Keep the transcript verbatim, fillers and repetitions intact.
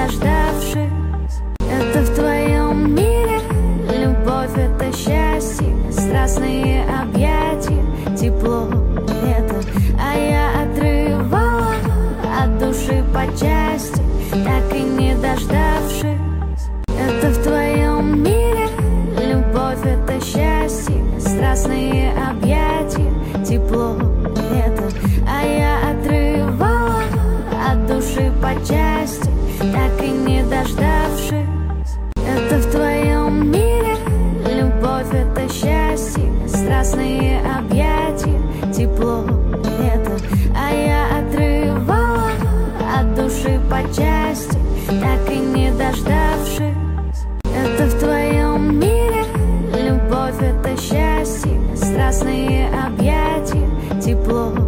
дождавшись. Это в твоем мире любовь, это счастье, страстные объятия, тепло это. А я отрывала от души по части, так и не дождавшись. Это в твоем мире любовь, это счастье, страстные объятия, тепло это. А я отрывала от души по части, так и не дождавшись. Это в твоем мире любовь, это счастье, страстные объятия, тепло это. А я отрывала от души по части, так и не дождавшись. Это в твоем мире любовь, это счастье, страстные объятия, тепло